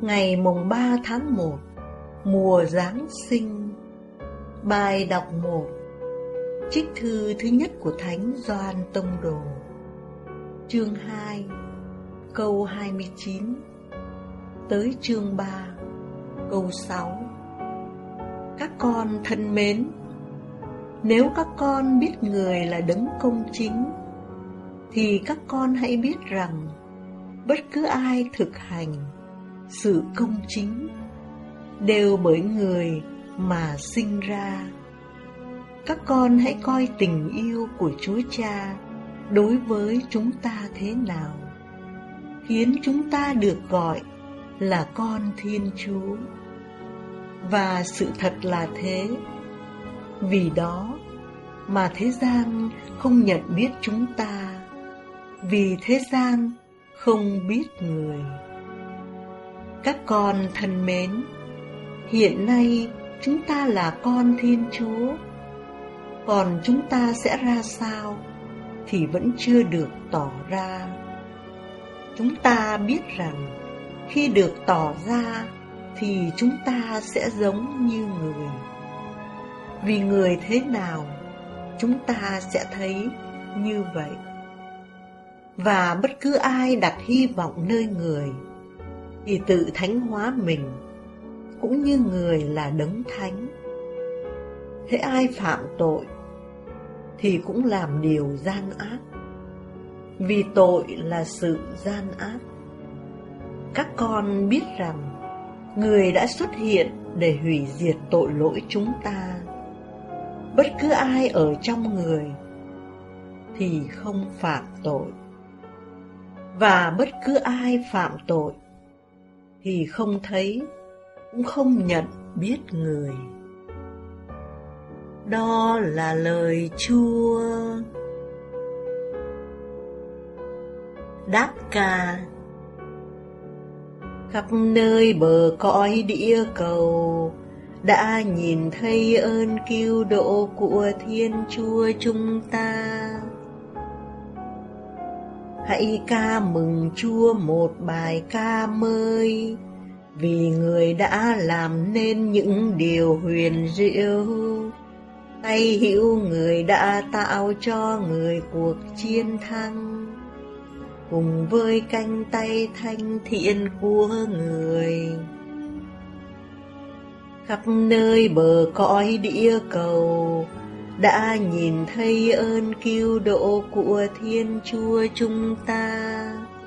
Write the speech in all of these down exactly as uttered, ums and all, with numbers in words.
Ngày mùng ba tháng một, mùa Giáng sinh. Bài đọc một, trích thư thứ nhất của Thánh Gioan Tông Đồ, chương hai, câu hai mươi chín, tới chương ba, câu sáu. Các con thân mến, nếu các con biết người là đấng công chính, thì các con hãy biết rằng bất cứ ai thực hành sự công chính đều bởi người mà sinh ra. Các con hãy coi tình yêu của Chúa Cha đối với chúng ta thế nào, khiến chúng ta được gọi là con Thiên Chúa. Và sự thật là thế. Vì đó mà thế gian không nhận biết chúng ta, vì thế gian không biết người. Các con thân mến, hiện nay chúng ta là con Thiên Chúa, còn chúng ta sẽ ra sao thì vẫn chưa được tỏ ra. Chúng ta biết rằng khi được tỏ ra thì chúng ta sẽ giống như người. Vì người thế nào, chúng ta sẽ thấy như vậy. Và bất cứ ai đặt hy vọng nơi người thì tự thánh hóa mình, cũng như người là đấng thánh. Thế ai phạm tội thì cũng làm điều gian ác, vì tội là sự gian ác. Các con biết rằng người đã xuất hiện để hủy diệt tội lỗi chúng ta. Bất cứ ai ở trong người thì không phạm tội, và bất cứ ai phạm tội thì không thấy, cũng không nhận biết người. Đó là lời Chúa. Đáp ca. Khắp nơi bờ cõi địa cầu đã nhìn thấy ơn cứu độ của Thiên Chúa chúng ta. Hãy ca mừng Chúa một bài ca mới, vì người đã làm nên những điều huyền diệu. Tay hữu người đã tạo cho người cuộc chiến thắng, cùng với cánh tay thanh thiện của người. Khắp nơi bờ cõi địa cầu đã nhìn thấy ơn cứu độ của Thiên Chúa chúng ta.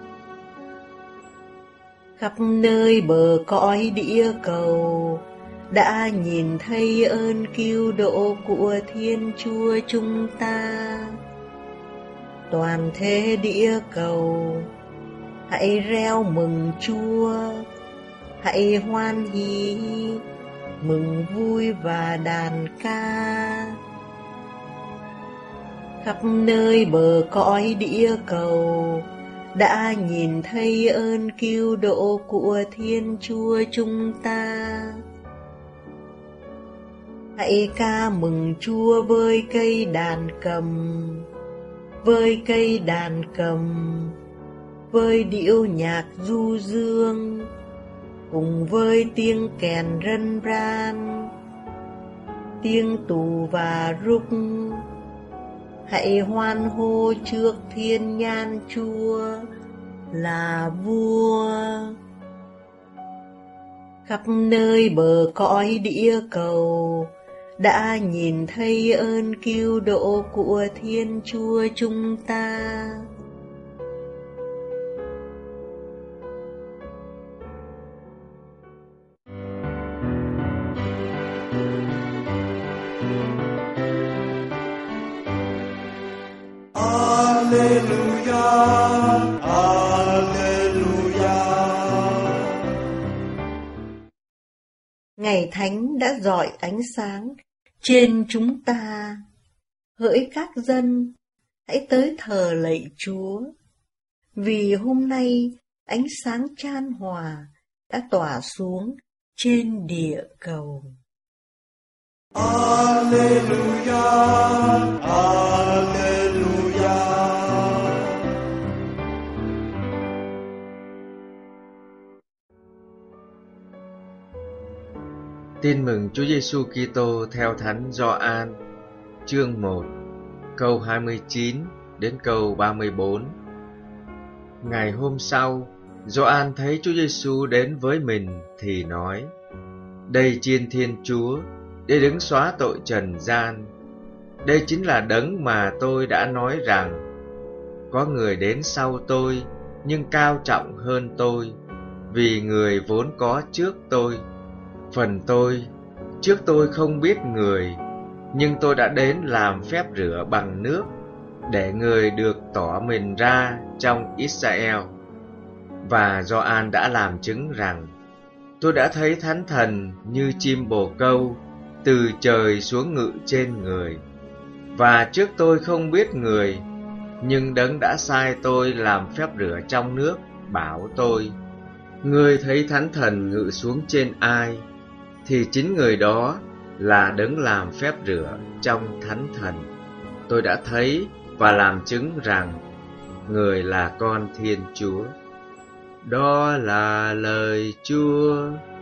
Khắp nơi bờ cõi địa cầu đã nhìn thấy ơn cứu độ của Thiên Chúa chúng ta. Toàn thế địa cầu, hãy reo mừng Chúa, hãy hoan hỉ, mừng vui và đàn ca. Khắp nơi bờ cõi địa cầu đã nhìn thấy ơn cứu độ của Thiên Chúa chúng ta. Hãy ca mừng Chúa với cây đàn cầm, với cây đàn cầm, với điệu nhạc du dương, cùng với tiếng kèn rân ran, tiếng tù và rúc. Hãy hoan hô trước thiên nhan Chúa là vua. Khắp nơi bờ cõi địa cầu đã nhìn thấy ơn cứu độ của Thiên Chúa chúng ta. Alleluia, Alleluia. Ngày Thánh đã rọi ánh sáng trên chúng ta. Hỡi các dân, hãy tới thờ lạy Chúa, vì hôm nay ánh sáng chan hòa đã tỏa xuống trên địa cầu. Alleluia, Alleluia. Tin mừng Chúa Giêsu Kitô theo Thánh Gioan, chương một, câu hai mươi chín đến câu ba mươi bốn. Ngày hôm sau, Gioan thấy Chúa Giêsu đến với mình thì nói: Đây Chiên Thiên Chúa, để đứng xóa tội trần gian. Đây chính là đấng mà tôi đã nói rằng: Có người đến sau tôi, nhưng cao trọng hơn tôi, vì người vốn có trước tôi. Phần tôi, trước tôi không biết người, nhưng tôi đã đến làm phép rửa bằng nước, để người được tỏ mình ra trong Israel. Và Gioan đã làm chứng rằng: Tôi đã thấy Thánh Thần như chim bồ câu từ trời xuống ngự trên người. Và trước tôi không biết người, nhưng đấng đã sai tôi làm phép rửa trong nước bảo tôi: Ngươi thấy Thánh Thần ngự xuống trên ai, thì chính người đó là đấng làm phép rửa trong Thánh Thần. Tôi đã thấy và làm chứng rằng người là con Thiên Chúa. Đó là lời Chúa.